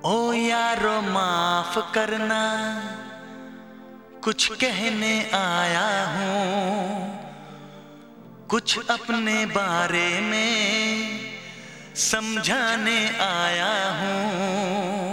ओ यारो माफ करना, कुछ कहने आया हूँ, कुछ अपने बारे में समझाने आया हूँ।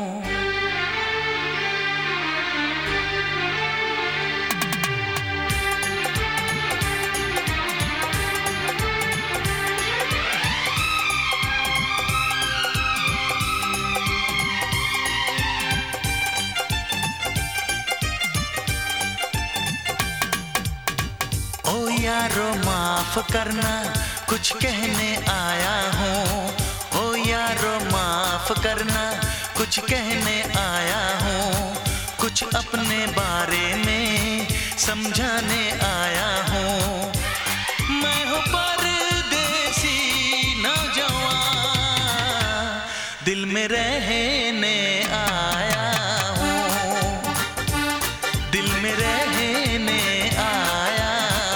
ओ यारो माफ करना, कुछ कहने आया हूँ। ओ यारो माफ करना, कुछ कहने आया हूँ, कुछ अपने बारे में समझाने आया हूँ। मैं हूँ परदेसी नौजवान, दिल में रहने आया हूँ, दिल में रहने आया।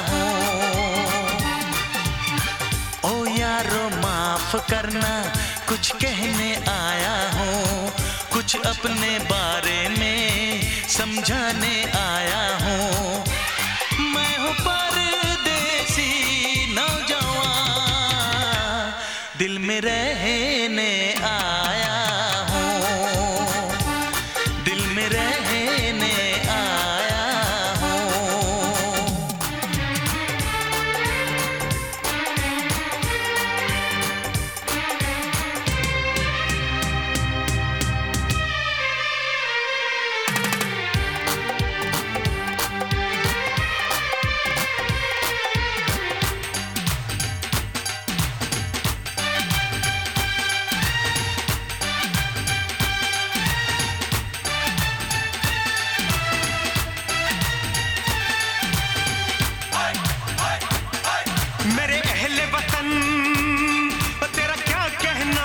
ओ यारो माफ करना, कुछ कहने आया हूँ, कुछ अपने बारे में समझाने आया हूँ। मैं हूँ परदेसी नौजवान, दिल में रहने आया हूँ, दिल में रहने आया हूँ। मेरे अहले वतन तेरा क्या कहना,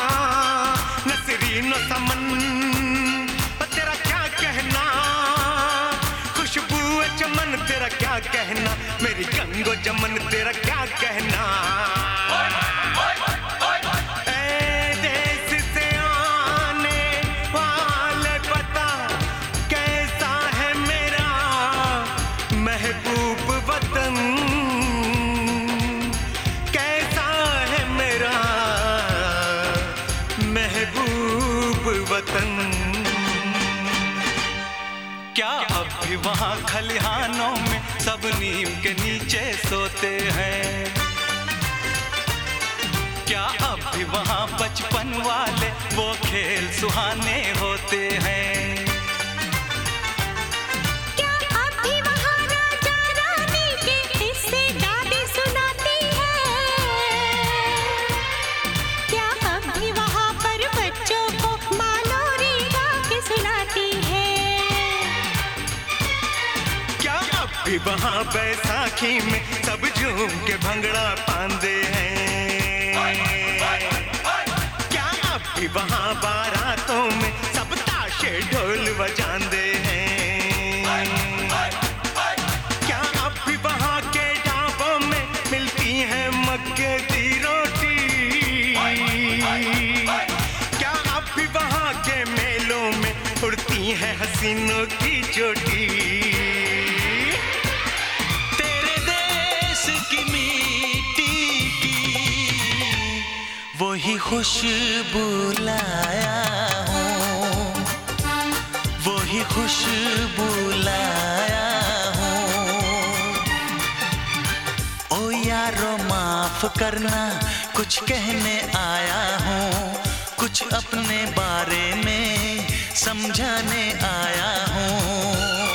नसरीन समन तेरा क्या कहना, खुशबू चमन तेरा क्या कहना, मेरी गंगो जमन तेरा क्या कहना। ए देश से आने वाले पता कैसा है मेरा महबूब वतन, वतन। क्या अब भी वहाँ खलिहानों में सब नीम के नीचे सोते हैं? क्या अब भी वहाँ बचपन वाले वो खेल सुहाने होते हैं? क्या अब भी वहाँ राजा रानी के किस्से दादी सुनाती है? क्या अब भी वहाँ पर बच्चों को वहाँ बैसाखी में सब झूम के भंगड़ा पांदे हैं? क्या अब भी वहाँ बारातों में सब ताशे ढोल बजांदे हैं? क्या अब भी वहाँ के ढाबों में मिलती है मक्के की रोटी? क्या अब भी वहाँ के मेलों में उड़ती है हसीनों की चोटी? वही खुशबू लाया हूँ, वही खुशबू लाया हूँ। ओ यारो माफ करना, कुछ कहने आया हूँ, कुछ अपने बारे में समझाने आया हूँ।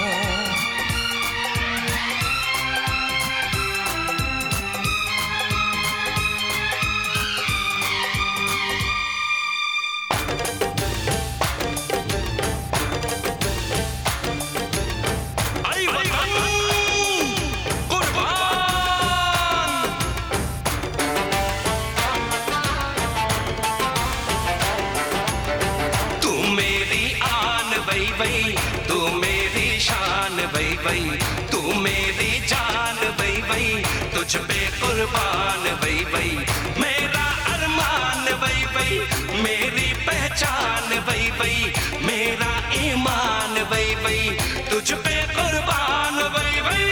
तू मेरी शान वही वही, तू मेरी जान वही वही, तुझ पे कुर्बान वही वही, मेरा अरमान वही वही, मेरी पहचान वही वही मेरा ईमान वही वही तुझ पे कुर्बान वही वही।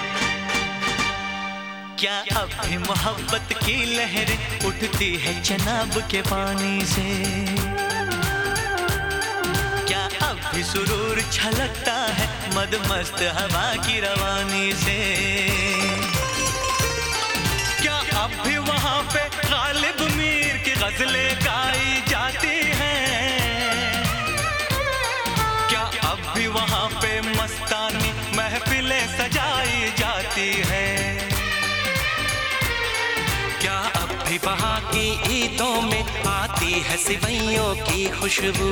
क्या अब भी मोहब्बत की लहरें उठती है चनाब के पानी से? क्या अब भी सुरूर छलकता है मदमस्त हवा की रवानी से? क्या अब भी वहाँ पे गालिब मीर की गजलें गाई जाती हैं? क्या अब भी वहाँ पे मस्तानी महफिलें सजाई जाती हैं? क्या अब भी वहाँ की ईदों में आती है सिवैयों की खुशबू?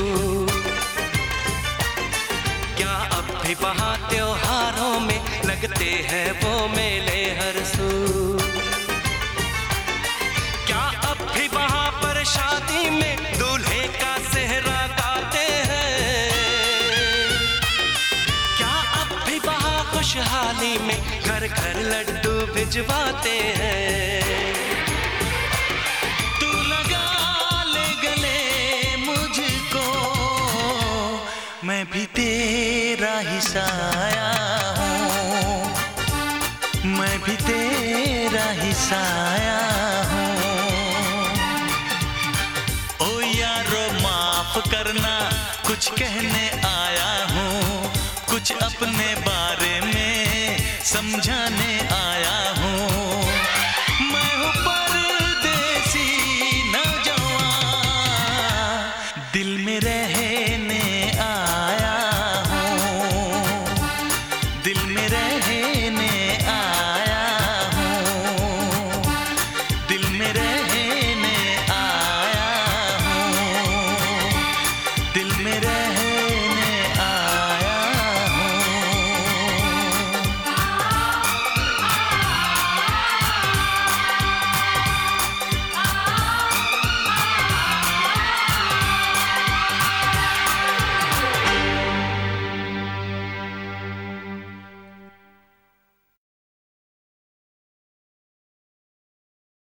क्या अब भी वहाँ त्योहारों में लगते हैं वो मेले हर सू? क्या अब भी वहाँ पर शादी में दूल्हे का सेहरा गाते हैं? क्या अब भी वहाँ खुशहाली में घर घर लड्डू भिजवाते हैं? मैं भी तेरा ही साया हूँ, मैं भी तेरा ही साया हूँ। ओ यारो माफ करना कुछ कहने आया हूँ, कुछ अपने बारे में समझाने आया हूँ। मैं हूँ परदेसी नौजवान, दिल